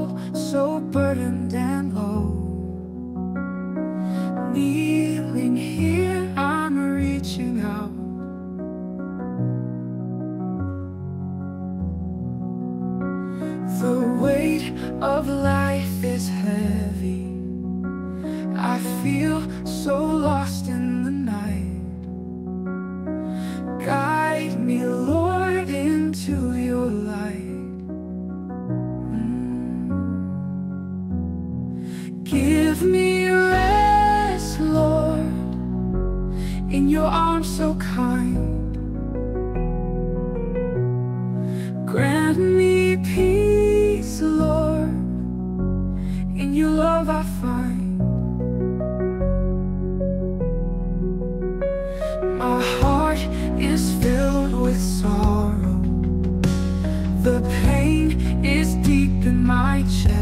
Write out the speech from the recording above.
soul so burdened and low. Kneeling here, I'm reaching out. The weight of life is heavy. I feel so lost in the night. Guide me, Lord, into your light. Give me rest, Lord, in your arms so kind. Grant me peace, Lord, in your love I find. My heart is filled with sorrow. The pain is deep in my chest.